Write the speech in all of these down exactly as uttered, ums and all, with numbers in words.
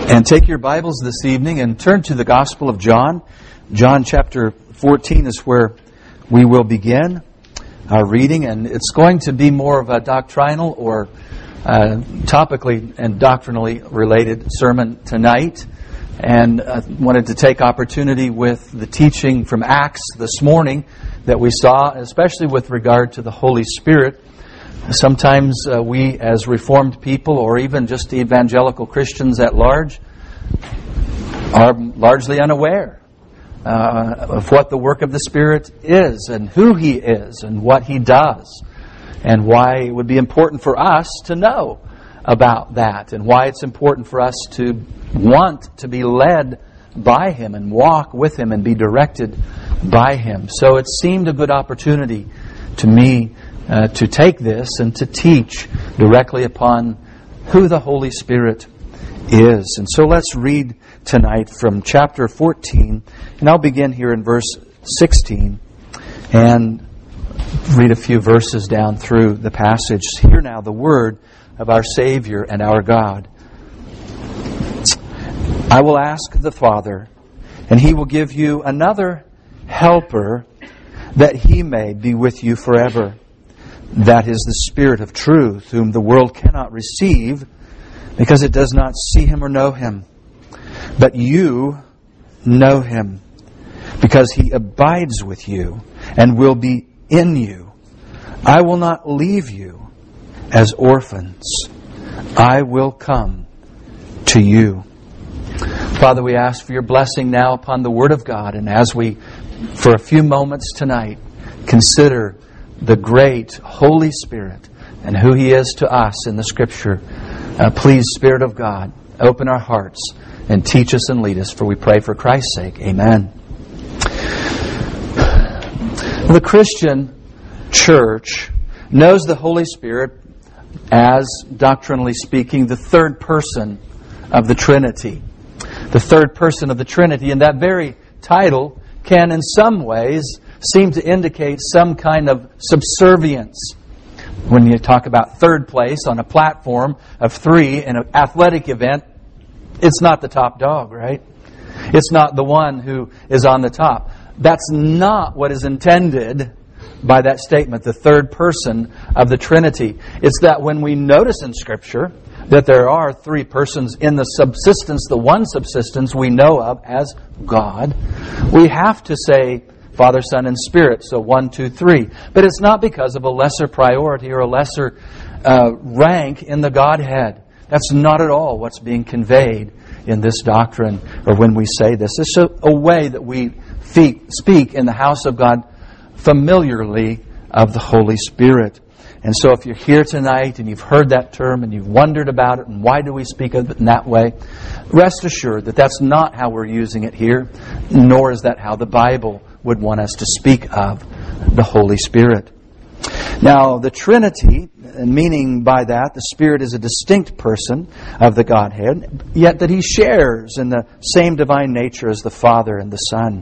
And take your Bibles this evening and turn to the Gospel of John. John chapter fourteen is where we will begin our reading, and it's going to be more of a doctrinal or uh, topically and doctrinally related sermon tonight. And I wanted to take opportunity with the teaching from Acts this morning that we saw, especially with regard to the Holy Spirit. Sometimes uh, we as Reformed people, or even just evangelical Christians at large, are largely unaware uh, of what the work of the Spirit is and who He is and what He does, and why it would be important for us to know about that, and why it's important for us to want to be led by Him and walk with Him and be directed by Him. So it seemed a good opportunity to me uh, to take this and to teach directly upon who the Holy Spirit is. And so let's read tonight from chapter fourteen, and I'll begin here in verse sixteen and read a few verses down through the passage. Hear now the word of our Savior and our God. I will ask the Father, and He will give you another helper, that He may be with you forever. That is the Spirit of truth, whom the world cannot receive, because it does not see Him or know Him. But you know Him, because He abides with you and will be in you. I will not leave you as orphans. I will come to you. Father, we ask for your blessing now upon the Word of God, and as we, for a few moments tonight, consider the great Holy Spirit and who He is to us in the Scripture, uh, please, Spirit of God, open our hearts and teach us and lead us, for we pray for Christ's sake. Amen. The Christian church knows the Holy Spirit as, doctrinally speaking, the third person of the Trinity. The third person of the Trinity, and that very title can in some ways seem to indicate some kind of subservience. When you talk about third place on a platform of three in an athletic event, it's not the top dog, right? It's not the one who is on the top. That's not what is intended by that statement, the third person of the Trinity. It's that when we notice in Scripture that there are three persons in the subsistence, the one subsistence we know of as God, we have to say Father, Son, and Spirit. So one, two, three. But it's not because of a lesser priority or a lesser uh, rank in the Godhead. That's not at all what's being conveyed in this doctrine, or when we say this. It's a, a way that we fe- speak in the house of God familiarly of the Holy Spirit. And so if you're here tonight and you've heard that term and you've wondered about it and why do we speak of it in that way, rest assured that that's not how we're using it here, nor is that how the Bible would want us to speak of the Holy Spirit. Now, the Trinity, meaning by that, the Spirit is a distinct person of the Godhead, yet that He shares in the same divine nature as the Father and the Son.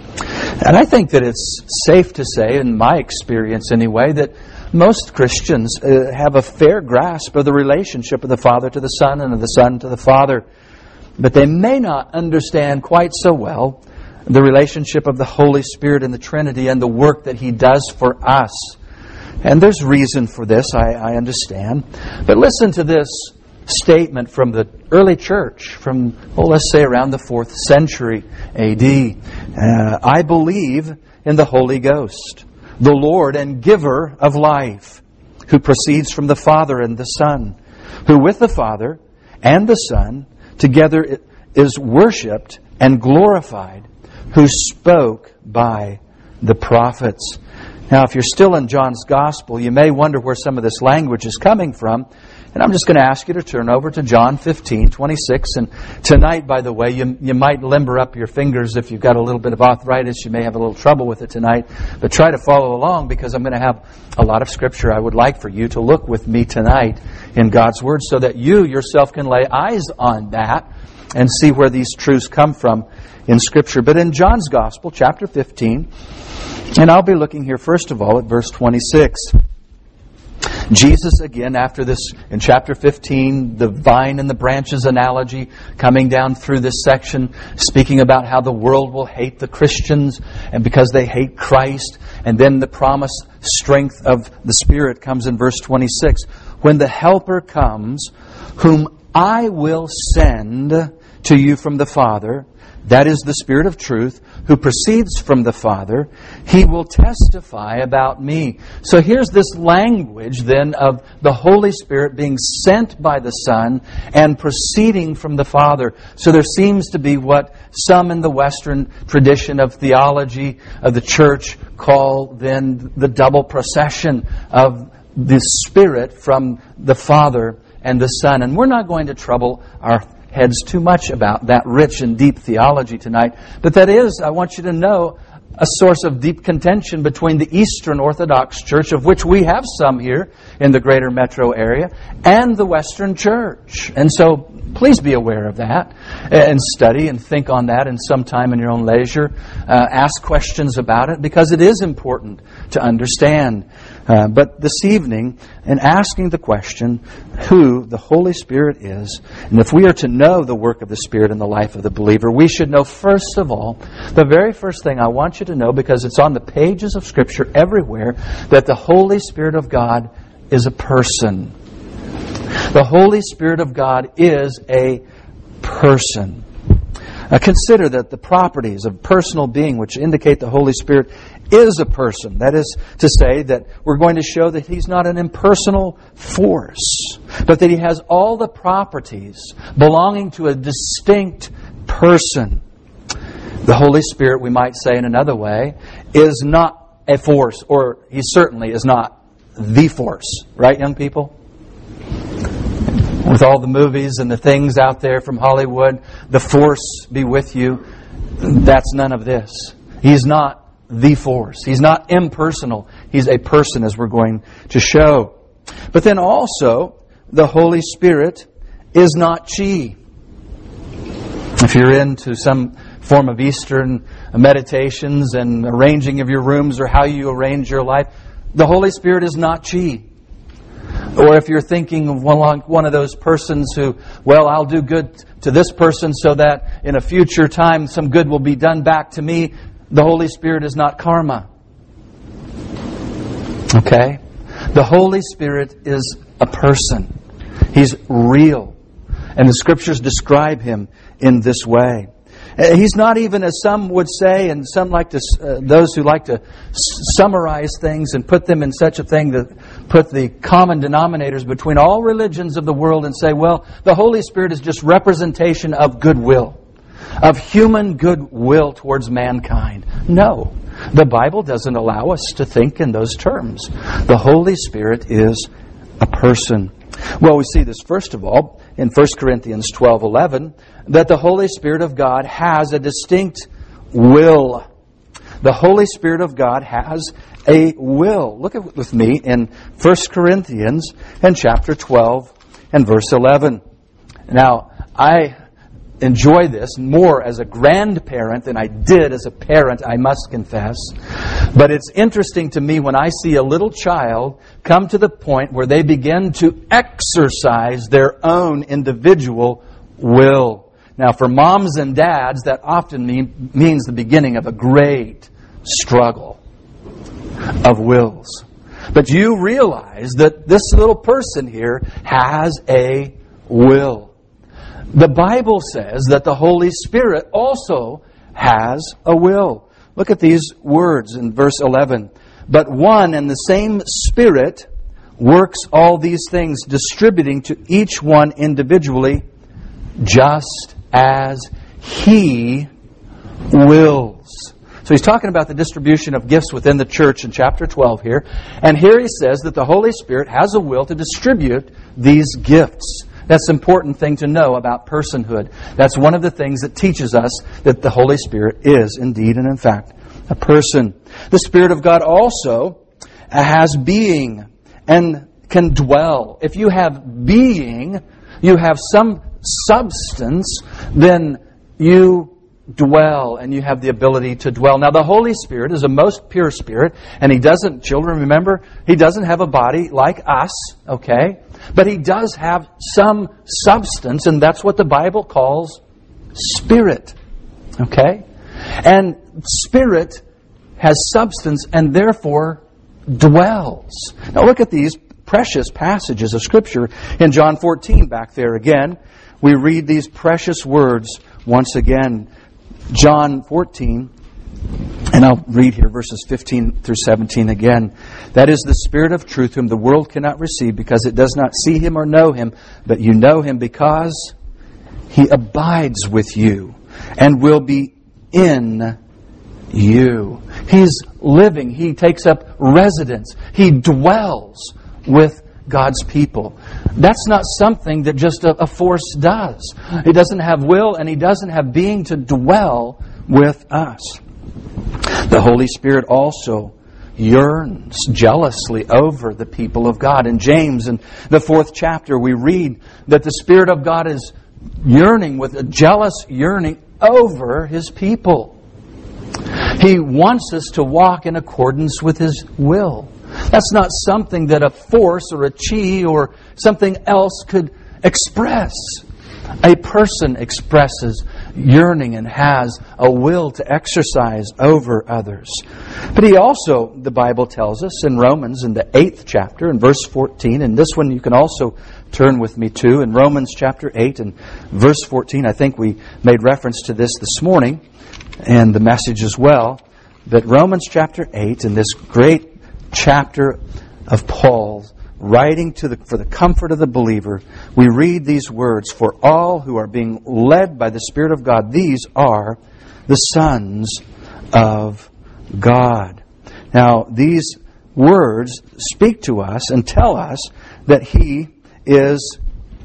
And I think that it's safe to say, in my experience anyway, that most Christians uh, have a fair grasp of the relationship of the Father to the Son and of the Son to the Father. But they may not understand quite so well the relationship of the Holy Spirit and the Trinity and the work that He does for us. And there's reason for this, I, I understand. But listen to this statement from the early church, from, well, let's say around the fourth century A D. Uh, I believe in the Holy Ghost, the Lord and giver of life, who proceeds from the Father and the Son, who with the Father and the Son together is worshipped and glorified, who spoke by the prophets. Now, if you're still in John's Gospel, you may wonder where some of this language is coming from. And I'm just going to ask you to turn over to John fifteen, twenty-six. And tonight, by the way, you, you might limber up your fingers if you've got a little bit of arthritis. You may have a little trouble with it tonight. But try to follow along, because I'm going to have a lot of Scripture I would like for you to look with me tonight in God's Word, so that you yourself can lay eyes on that and see where these truths come from in Scripture. But in John's Gospel, chapter fifteen, and I'll be looking here first of all at verse twenty-six. Jesus, again, after this, in chapter fifteen, the vine and the branches analogy, coming down through this section, speaking about how the world will hate the Christians, and because they hate Christ. And then the promised strength of the Spirit comes in verse twenty-six. When the Helper comes, whom I will send to you from the Father, that is the Spirit of truth, who proceeds from the Father, He will testify about me. So here's this language then of the Holy Spirit being sent by the Son and proceeding from the Father. So there seems to be what some in the Western tradition of theology of the church call then the double procession of the Spirit from the Father and the Son. And we're not going to trouble our heads too much about that rich and deep theology tonight. But that is, I want you to know, a source of deep contention between the Eastern Orthodox Church, of which we have some here in the greater metro area, and the Western Church. And so please be aware of that and study and think on that in some time in your own leisure. Uh, ask questions about it, because it is important to understand. Uh, but this evening, in asking the question who the Holy Spirit is, and if we are to know the work of the Spirit in the life of the believer, we should know, first of all, the very first thing I want you to know, because it's on the pages of Scripture everywhere, that the Holy Spirit of God is a person. The Holy Spirit of God is a person. Uh, consider that the properties of personal being which indicate the Holy Spirit is a person. That is to say that we're going to show that He's not an impersonal force, but that He has all the properties belonging to a distinct person. The Holy Spirit, we might say in another way, is not a force, or He certainly is not the force. Right, young people? With all the movies and the things out there from Hollywood, the force be with you, that's none of this. He's not the force. He's not impersonal. He's a person, as we're going to show. But then also, the Holy Spirit is not chi. If you're into some form of Eastern meditations and arranging of your rooms or how you arrange your life, the Holy Spirit is not chi. Or if you're thinking of one, one of those persons who, well, I'll do good to this person so that in a future time some good will be done back to me, the Holy Spirit is not karma. Okay? The Holy Spirit is a person. He's real. And the Scriptures describe Him in this way. He's not even, as some would say, and some like to, uh, those who like to s- summarize things and put them in such a thing that put the common denominators between all religions of the world and say, well, the Holy Spirit is just representation of goodwill, of human goodwill towards mankind. No, the Bible doesn't allow us to think in those terms. The Holy Spirit is a person. Well, we see this, first of all, in First Corinthians twelve eleven, that the Holy Spirit of God has a distinct will. The Holy Spirit of God has a will. Look at, with me in First Corinthians and chapter twelve and verse eleven. Now, I enjoy this more as a grandparent than I did as a parent, I must confess. But it's interesting to me when I see a little child come to the point where they begin to exercise their own individual will. Now, for moms and dads, that often mean, means the beginning of a great struggle of wills. But you realize that this little person here has a will. The Bible says that the Holy Spirit also has a will. Look at these words in verse eleven. But one and the same Spirit works all these things, distributing to each one individually just as He wills. So he's talking about the distribution of gifts within the church in chapter twelve here. And here he says that the Holy Spirit has a will to distribute these gifts. That's an important thing to know about personhood. That's one of the things that teaches us that the Holy Spirit is indeed and in fact a person. The Spirit of God also has being and can dwell. If you have being, you have some substance, then you dwell, and you have the ability to dwell. Now, the Holy Spirit is a most pure Spirit, and He doesn't, children, remember, He doesn't have a body like us, okay? But He does have some substance, and that's what the Bible calls spirit, okay? And spirit has substance and therefore dwells. Now, look at these precious passages of Scripture in John fourteen back there again. We read these precious words once again. John fourteen, and I'll read here verses fifteen through seventeen again. That is the Spirit of truth, whom the world cannot receive, because it does not see Him or know Him. But you know Him, because He abides with you and will be in you. He's living. He takes up residence. He dwells with God's people. That's not something that just a, a force does. He doesn't have will, and He doesn't have being to dwell with us. The Holy Spirit also yearns jealously over the people of God. In James, in the fourth chapter, we read that the Spirit of God is yearning with a jealous yearning over His people. He wants us to walk in accordance with His will. That's not something that a force or a chi or something else could express. A person expresses yearning and has a will to exercise over others. But He also, the Bible tells us in Romans in the eighth chapter, in verse fourteen, and this one you can also turn with me to, in Romans chapter eight and verse fourteen. I think we made reference to this this morning and the message as well. But Romans chapter eight, in this great chapter of Paul writing to the, for the comfort of the believer, we read these words, "For all who are being led by the Spirit of God, these are the sons of God." Now, these words speak to us and tell us that He is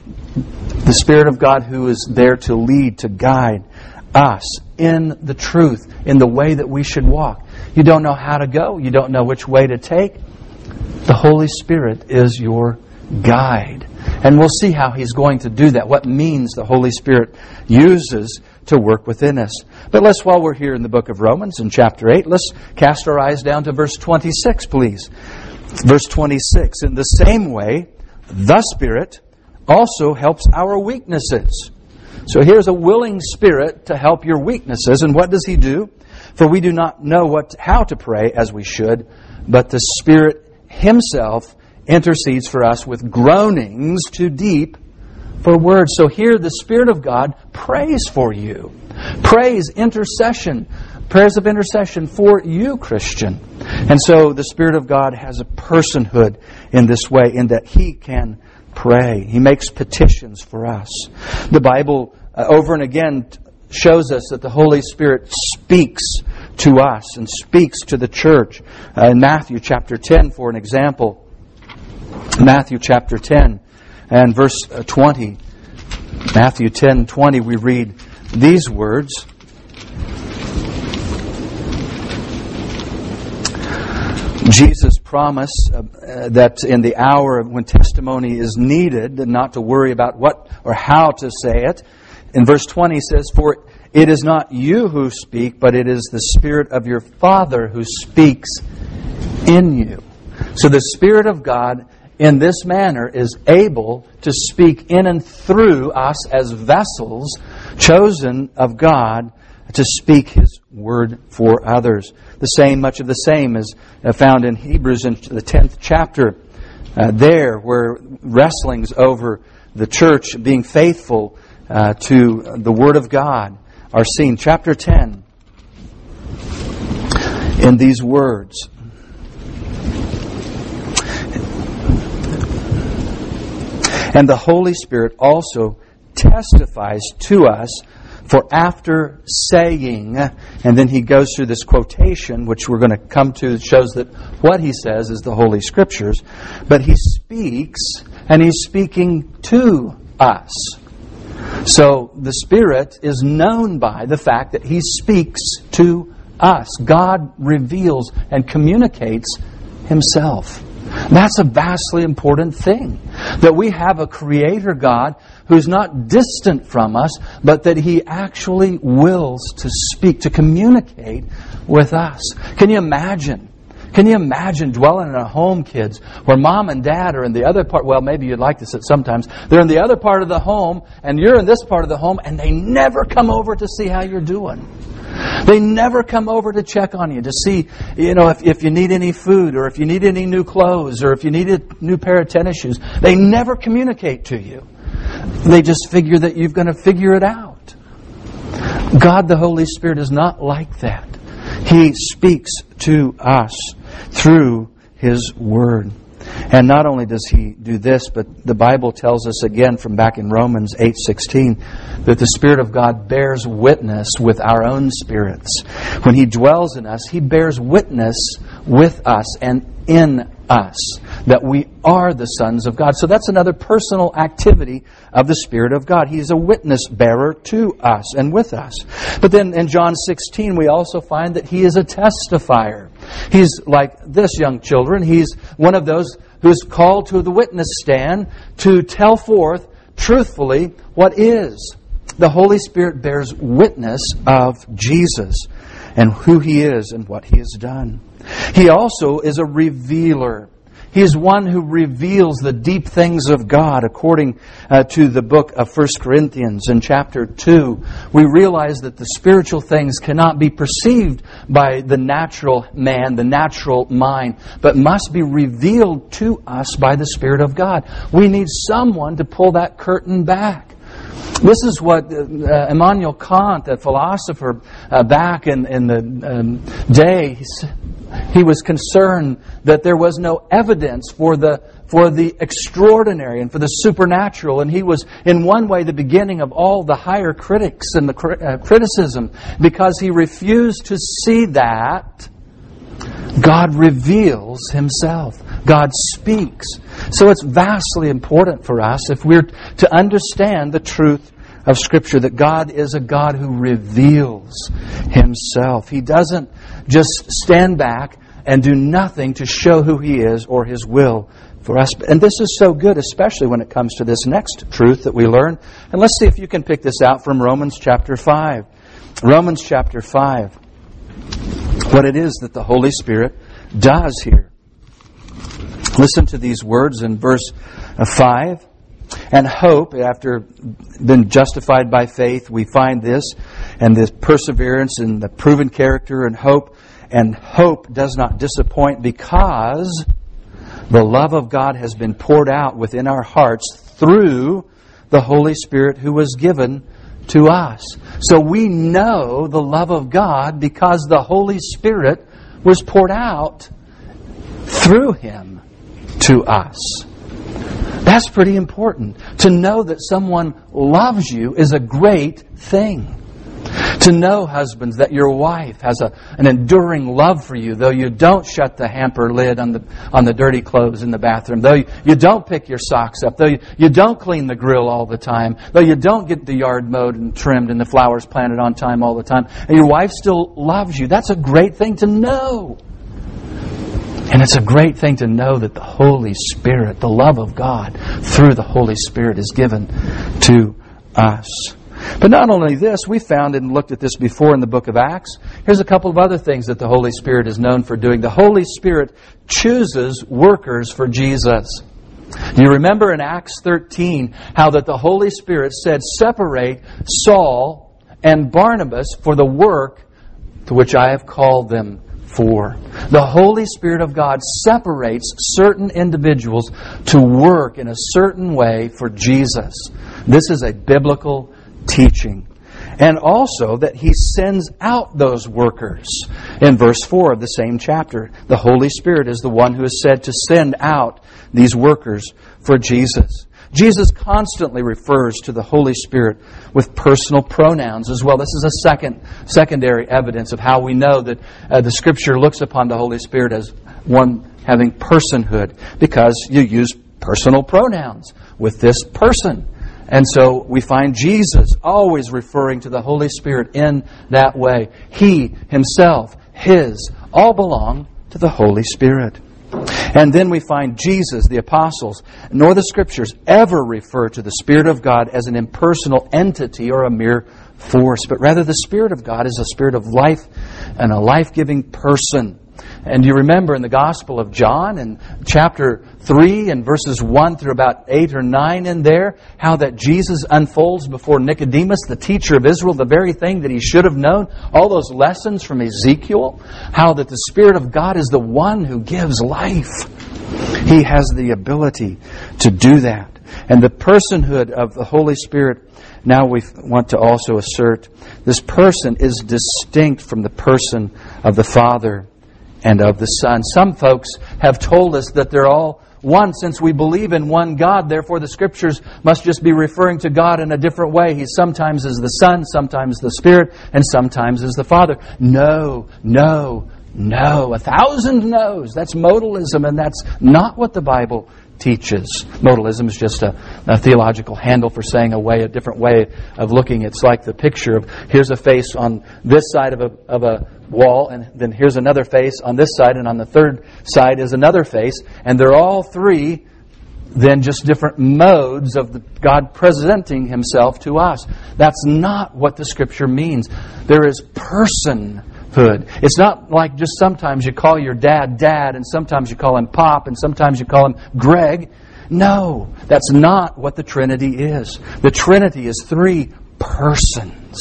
the Spirit of God who is there to lead, to guide us in the truth, in the way that we should walk. You don't know how to go. You don't know which way to take. The Holy Spirit is your guide. And we'll see how He's going to do that, what means the Holy Spirit uses to work within us. But let's, while we're here in the book of Romans in chapter eight, let's cast our eyes down to verse twenty-six, please. Verse twenty-six, "In the same way, the Spirit also helps our weaknesses." So here's a willing Spirit to help your weaknesses. And what does He do? "For we do not know what how to pray as we should, but the Spirit Himself intercedes for us with groanings too deep for words." So here the Spirit of God prays for you. Prays, intercession, prayers of intercession for you, Christian. And so the Spirit of God has a personhood in this way, in that He can pray. He makes petitions for us. The Bible uh, over and again shows us that the Holy Spirit speaks to us and speaks to the church. Uh, in Matthew chapter ten, for an example, Matthew chapter ten and verse twenty. Matthew ten twenty, we read these words. Jesus promised uh, uh, that in the hour when testimony is needed, not to worry about what or how to say it. In verse twenty it says, "For it is not you who speak, but it is the Spirit of your Father who speaks in you." So the Spirit of God in this manner is able to speak in and through us as vessels chosen of God to speak His word for others. The same, much of the same is found in Hebrews in the tenth chapter. Uh, there, where wrestlings over the church being faithful uh, to the Word of God are seen. Chapter ten, in these words. "And the Holy Spirit also testifies to us, for after saying," and then he goes through this quotation, which we're going to come to, that shows that what he says is the Holy Scriptures, but he speaks, and he's speaking to us. So the Spirit is known by the fact that He speaks to us. God reveals and communicates Himself. That's a vastly important thing. That we have a Creator God who's not distant from us, but that He actually wills to speak, to communicate with us. Can you imagine? Can you imagine dwelling in a home, kids, where mom and dad are in the other part? Well, maybe you'd like this at sometimes. They're in the other part of the home, and you're in this part of the home, and they never come over to see how you're doing. They never come over to check on you, to see, you know, if, if you need any food, or if you need any new clothes, or if you need a new pair of tennis shoes. They never communicate to you. They just figure that you're going to figure it out. God, the Holy Spirit, is not like that. He speaks to us through His Word. And not only does He do this, but the Bible tells us again from back in Romans eight sixteen that the Spirit of God bears witness with our own spirits. When He dwells in us, He bears witness with us and in us that we are the sons of God. So that's another personal activity of the Spirit of God. He is a witness bearer to us and with us. But then in John sixteen, we also find that He is a testifier. He's like this, young children. He's one of those who's called to the witness stand to tell forth truthfully what is. The Holy Spirit bears witness of Jesus and who He is and what He has done. He also is a revealer. He is one who reveals the deep things of God. According uh, to the book of First Corinthians in chapter two, we realize that the spiritual things cannot be perceived by the natural man, the natural mind, but must be revealed to us by the Spirit of God. We need someone to pull that curtain back. This is what uh, Immanuel Kant, a philosopher uh, back in, in the um, day, he, he was concerned that there was no evidence for the for the extraordinary and for the supernatural. And he was, in one way, the beginning of all the higher critics and the uh, criticism, because he refused to see that God reveals Himself. God speaks. So it's vastly important for us, if we're to understand the truth of Scripture, that God is a God who reveals Himself. He doesn't just stand back and do nothing to show who He is or His will for us. And this is so good, especially when it comes to this next truth that we learn. And let's see if you can pick this out from Romans chapter five. Romans chapter five. What it is that the Holy Spirit does here. Listen to these words in verse five. And hope, after being justified by faith, we find this, and this perseverance and the proven character and hope. And hope does not disappoint, because the love of God has been poured out within our hearts through the Holy Spirit who was given to us. So we know the love of God because the Holy Spirit was poured out through Him to us. That's pretty important. To know that someone loves you is a great thing. To know, husbands, that your wife has a, an enduring love for you, though you don't shut the hamper lid on the on the dirty clothes in the bathroom, though you, you don't pick your socks up, though you, you don't clean the grill all the time, though you don't get the yard mowed and trimmed and the flowers planted on time all the time, and your wife still loves you. That's a great thing to know. And it's a great thing to know that the Holy Spirit, the love of God, through the Holy Spirit is given to us. But not only this, we found and looked at this before in the book of Acts. Here's a couple of other things that the Holy Spirit is known for doing. The Holy Spirit chooses workers for Jesus. You remember in Acts thirteen how that the Holy Spirit said, "Separate Saul and Barnabas for the work to which I have called them for." The Holy Spirit of God separates certain individuals to work in a certain way for Jesus. This is a biblical teaching. And also that He sends out those workers. In verse four of the same chapter, the Holy Spirit is the one who is said to send out these workers for Jesus. Jesus constantly refers to the Holy Spirit with personal pronouns as well. This is a second secondary evidence of how we know that uh, the Scripture looks upon the Holy Spirit as one having personhood, because you use personal pronouns with this person. And so we find Jesus always referring to the Holy Spirit in that way. He, Himself, His, all belong to the Holy Spirit. And then we find Jesus, the apostles, nor the Scriptures ever refer to the Spirit of God as an impersonal entity or a mere force, but rather the Spirit of God is a spirit of life and a life-giving person. And you remember in the Gospel of John, in chapter three and verses one through about eight or nine in there, how that Jesus unfolds before Nicodemus, the teacher of Israel, the very thing that he should have known, all those lessons from Ezekiel, how that the Spirit of God is the one who gives life. He has the ability to do that. And the personhood of the Holy Spirit, now we want to also assert, this person is distinct from the person of the Father and of the Son. Some folks have told us that they're all one since we believe in one God. Therefore, the Scriptures must just be referring to God in a different way. He sometimes is the Son, sometimes the Spirit, and sometimes is the Father. No, no, no. A thousand no's. That's modalism, and that's not what the Bible teaches. Modalism is just a, a theological handle for saying a way, a different way of looking. It's like the picture of here's a face on this side of a of a wall, and then here's another face on this side, and on the third side is another face, and they're all three then just different modes of the God presenting Himself to us. That's not what the Scripture means. There is person. It's not like just sometimes you call your dad Dad, and sometimes you call him Pop, and sometimes you call him Greg. No, that's not what the Trinity is. The Trinity is three persons,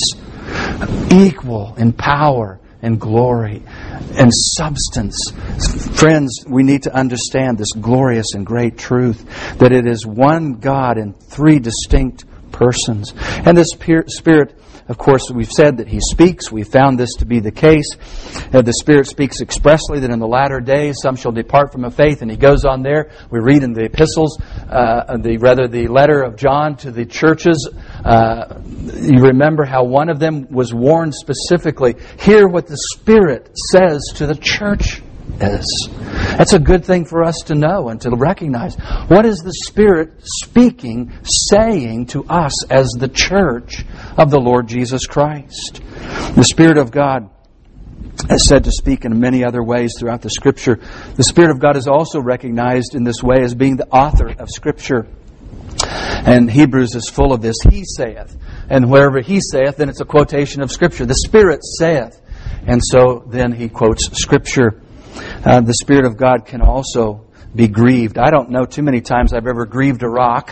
equal in power and glory and substance. Friends, we need to understand this glorious and great truth, that it is one God in three distinct persons. And this Spirit, of course, we've said that He speaks. We've found this to be the case. Uh, the Spirit speaks expressly that in the latter days some shall depart from the faith. And He goes on there. We read in the epistles, uh, the rather the letter of John to the churches. Uh, you remember how one of them was warned specifically. Hear what the Spirit says to the church is. That's a good thing for us to know and to recognize. What is the Spirit speaking, saying to us as the church of the Lord Jesus Christ? The Spirit of God is said to speak in many other ways throughout the Scripture. The Spirit of God is also recognized in this way as being the author of Scripture. And Hebrews is full of this. He saith. And wherever He saith, then it's a quotation of Scripture. The Spirit saith. And so then he quotes Scripture. Uh, the Spirit of God can also be grieved. I don't know too many times I've ever grieved a rock.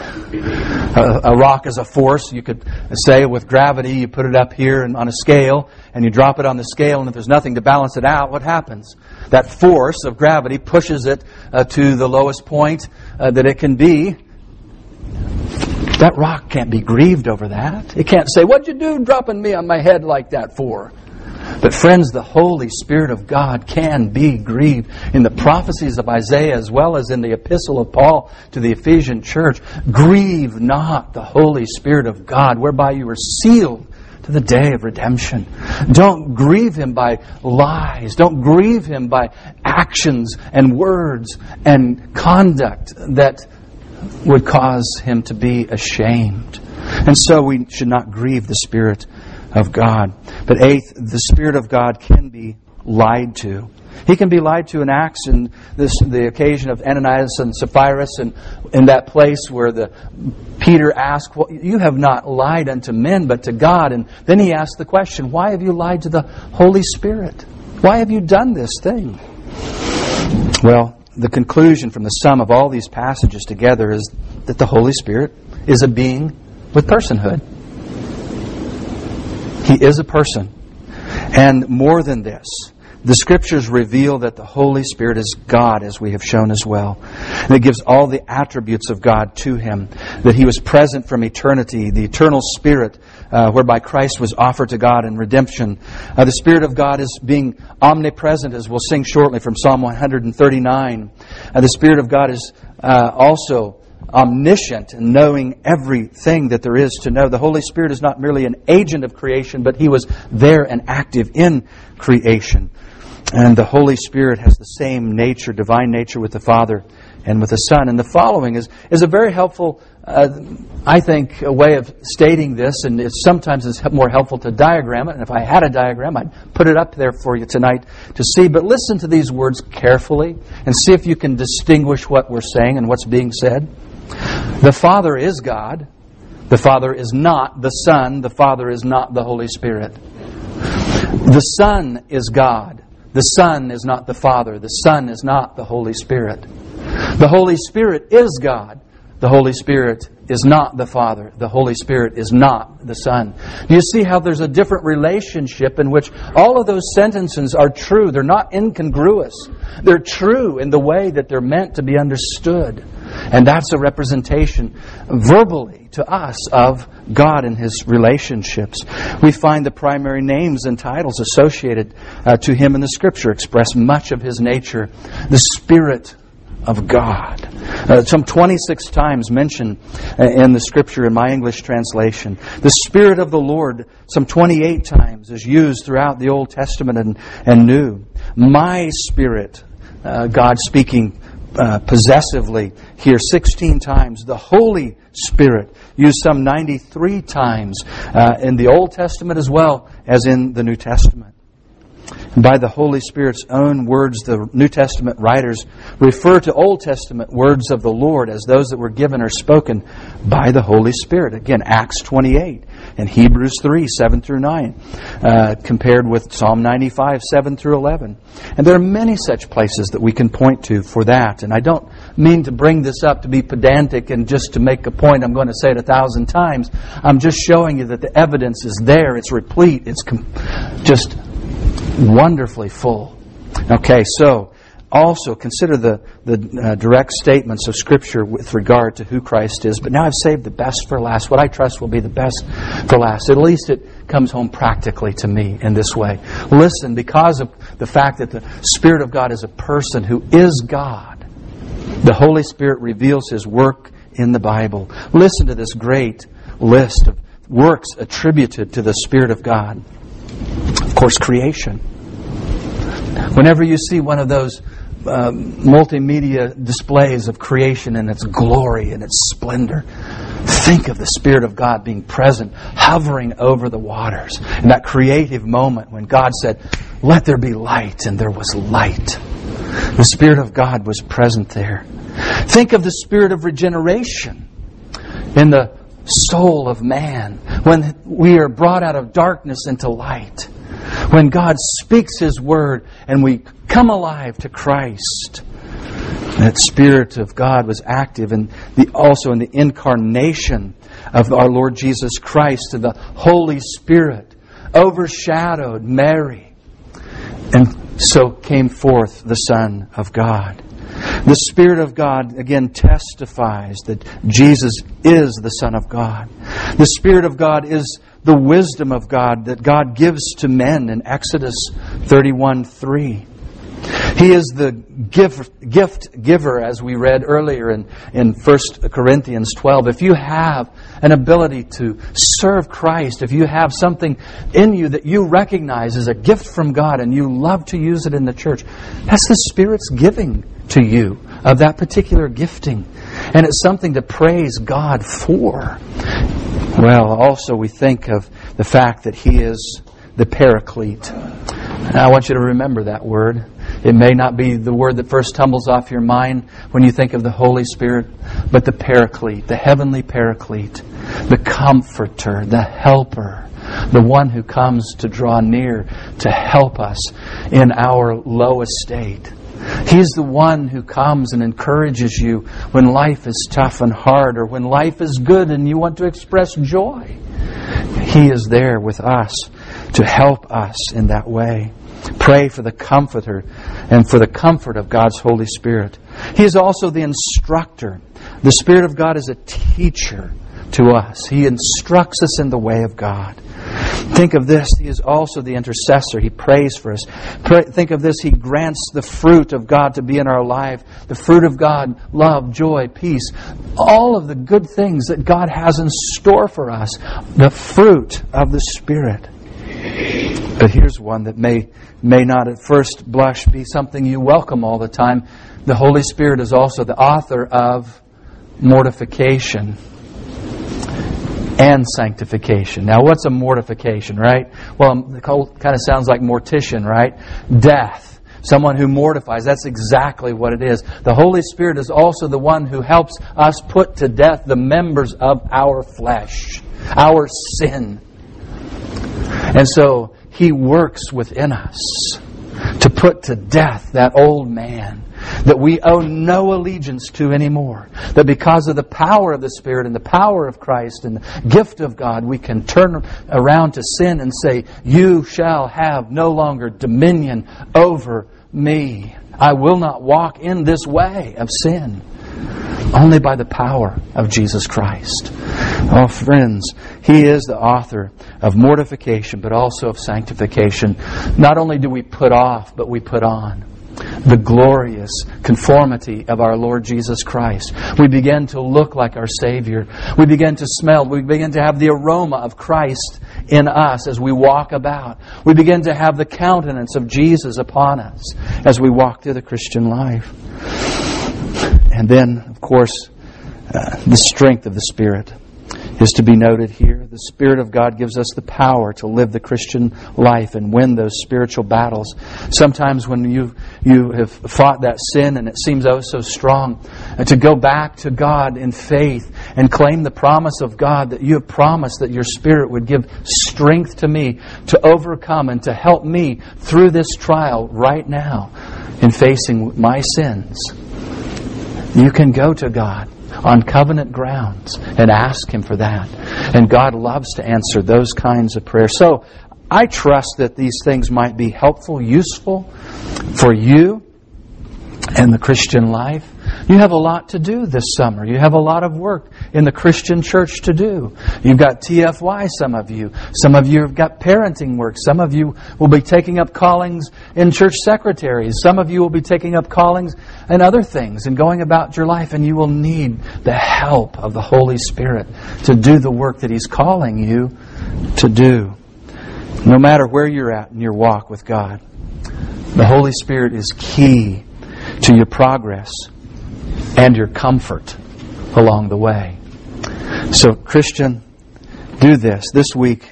A, a rock is a force. You could say with gravity, you put it up here and on a scale, and you drop it on the scale, and if there's nothing to balance it out, what happens? That force of gravity pushes it uh, to the lowest point uh, that it can be. That rock can't be grieved over that. It can't say, "What'd you do dropping me on my head like that for?" But friends, the Holy Spirit of God can be grieved. In the prophecies of Isaiah as well as in the epistle of Paul to the Ephesian church, grieve not the Holy Spirit of God, whereby you are sealed to the day of redemption. Don't grieve Him by lies. Don't grieve Him by actions and words and conduct that would cause Him to be ashamed. And so we should not grieve the Spirit of God. But eighth, the Spirit of God can be lied to. He can be lied to in Acts, in this the occasion of Ananias and Sapphira, and in that place where the Peter asked, "Well, you have not lied unto men, but to God." And then he asked the question, "Why have you lied to the Holy Spirit? Why have you done this thing?" Well, the conclusion from the sum of all these passages together is that the Holy Spirit is a being with personhood. He is a person. And more than this, the Scriptures reveal that the Holy Spirit is God, as we have shown as well. And it gives all the attributes of God to Him. That He was present from eternity, the eternal Spirit, uh, whereby Christ was offered to God in redemption. Uh, the Spirit of God is being omnipresent, as we'll sing shortly from Psalm one thirty-nine. Uh, the Spirit of God is uh, also omniscient and knowing everything that there is to know. The Holy Spirit is not merely an agent of creation, but He was there and active in creation. And the Holy Spirit has the same nature, divine nature, with the Father and with the Son. And the following is, is a very helpful, uh, I think, a way of stating this. And it's sometimes it's more helpful to diagram it. And if I had a diagram, I'd put it up there for you tonight to see. But listen to these words carefully and see if you can distinguish what we're saying and what's being said. The Father is God. The Father is not the Son. The Father is not the Holy Spirit. The Son is God. The Son is not the Father. The Son is not the Holy Spirit. The Holy Spirit is God. The Holy Spirit is not the Father. The Holy Spirit is not the Son. Do you see how there's a different relationship in which all of those sentences are true? They're not incongruous. They're true in the way that they're meant to be understood. And that's a representation verbally to us of God and His relationships. We find the primary names and titles associated uh, to Him in the Scripture express much of His nature. The Spirit of God. Uh, some twenty-six times mentioned uh, in the Scripture in my English translation. The Spirit of the Lord, some twenty-eight times, is used throughout the Old Testament and, and New. My Spirit, uh, God speaking uh, possessively here sixteen times. The Holy Spirit used some ninety-three times uh, in the Old Testament as well as in the New Testament. And by the Holy Spirit's own words, the New Testament writers refer to Old Testament words of the Lord as those that were given or spoken by the Holy Spirit. Again, Acts twenty-eight and Hebrews three, seven through nine, uh, compared with Psalm ninety-five, seven through eleven. And there are many such places that we can point to for that. And I don't mean to bring this up to be pedantic and just to make a point I'm going to say it a thousand times. I'm just showing you that the evidence is there. It's replete. It's com- just wonderfully full. Okay, so also consider the, the uh, direct statements of Scripture with regard to who Christ is. But now I've saved the best for last. What I trust will be the best for last. At least it comes home practically to me in this way. Listen, because of the fact that the Spirit of God is a person who is God, the Holy Spirit reveals His work in the Bible. Listen to this great list of works attributed to the Spirit of God. Of course, creation. Whenever you see one of those uh, multimedia displays of creation and its glory and its splendor, think of the Spirit of God being present, hovering over the waters. In that creative moment when God said, "Let there be light," and there was light. The Spirit of God was present there. Think of the Spirit of regeneration in the soul of man, when we are brought out of darkness into light, when God speaks His Word and we come alive to Christ. That Spirit of God was active in the, also in the incarnation of our Lord Jesus Christ, and the Holy Spirit overshadowed Mary, and so came forth the Son of God. The Spirit of God, again, testifies that Jesus is the Son of God. The Spirit of God is the wisdom of God that God gives to men in Exodus thirty-one three. He is the gift, gift giver, as we read earlier in, in First Corinthians twelve. If you have an ability to serve Christ, if you have something in you that you recognize as a gift from God and you love to use it in the church, that's the Spirit's giving to you of that particular gifting. And it's something to praise God for. Well, also we think of the fact that He is the Paraclete. And I want you to remember that word. It may not be the word that first tumbles off your mind when you think of the Holy Spirit, but the Paraclete, the heavenly Paraclete, the Comforter, the Helper, the one who comes to draw near to help us in our low estate. He's the one who comes and encourages you when life is tough and hard, or when life is good and you want to express joy. He is there with us to help us in that way. Pray for the Comforter and for the comfort of God's Holy Spirit. He is also the instructor. The Spirit of God is a teacher to us. He instructs us in the way of God. Think of this. He is also the intercessor. He prays for us. Pray, think of this. He grants the fruit of God to be in our life. The fruit of God, love, joy, peace. All of the good things that God has in store for us. The fruit of the Spirit. But here's one that may may not at first blush be something you welcome all the time. The Holy Spirit is also the author of mortification and sanctification. Now, what's a mortification, right? Well, it kind of sounds like mortician, right? Death. Someone who mortifies. That's exactly what it is. The Holy Spirit is also the one who helps us put to death the members of our flesh, our sin. And so He works within us to put to death that old man that we owe no allegiance to anymore. That because of the power of the Spirit and the power of Christ and the gift of God, we can turn around to sin and say, "You shall have no longer dominion over me. I will not walk in this way of sin." Only by the power of Jesus Christ. Oh, friends, He is the author of mortification, but also of sanctification. Not only do we put off, but we put on the glorious conformity of our Lord Jesus Christ. We begin to look like our Savior. We begin to smell. We begin to have the aroma of Christ in us as we walk about. We begin to have the countenance of Jesus upon us as we walk through the Christian life. And then, of course, uh, the strength of the Spirit is to be noted here. The Spirit of God gives us the power to live the Christian life and win those spiritual battles. Sometimes when you you have fought that sin and it seems oh so strong, uh, to go back to God in faith and claim the promise of God that you have promised that your Spirit would give strength to me to overcome and to help me through this trial right now in facing my sins. You can go to God on covenant grounds and ask Him for that. And God loves to answer those kinds of prayers. So I trust that these things might be helpful, useful for you and the Christian life. You have a lot to do this summer. You have a lot of work in the Christian church to do. You've got T F Y, some of you. Some of you have got parenting work. Some of you will be taking up callings in church secretaries. Some of you will be taking up callings and other things and going about your life. And you will need the help of the Holy Spirit to do the work that He's calling you to do. No matter where you're at in your walk with God, the Holy Spirit is key to your progress and your comfort along the way. So, Christian, do this. This week,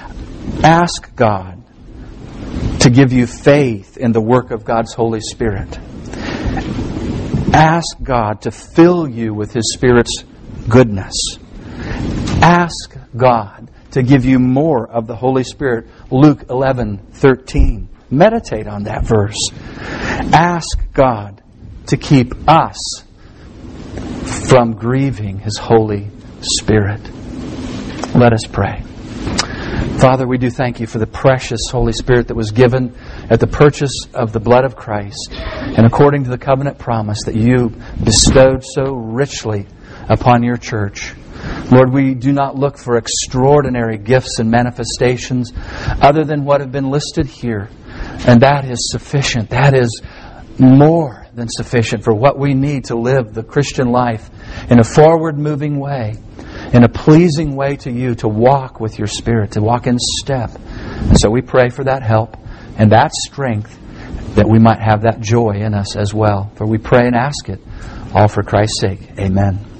ask God to give you faith in the work of God's Holy Spirit. Ask God to fill you with His Spirit's goodness. Ask God to give you more of the Holy Spirit. Luke eleven thirteen. Meditate on that verse. Ask God to keep us from grieving His Holy Spirit. Let us pray. Father, we do thank You for the precious Holy Spirit that was given at the purchase of the blood of Christ and according to the covenant promise that You bestowed so richly upon Your church. Lord, we do not look for extraordinary gifts and manifestations other than what have been listed here. And that is sufficient. That is more than sufficient for what we need to live the Christian life in a forward-moving way, in a pleasing way to You, to walk with Your Spirit, to walk in step. And so we pray for that help and that strength, that we might have that joy in us as well. For we pray and ask it all for Christ's sake. Amen.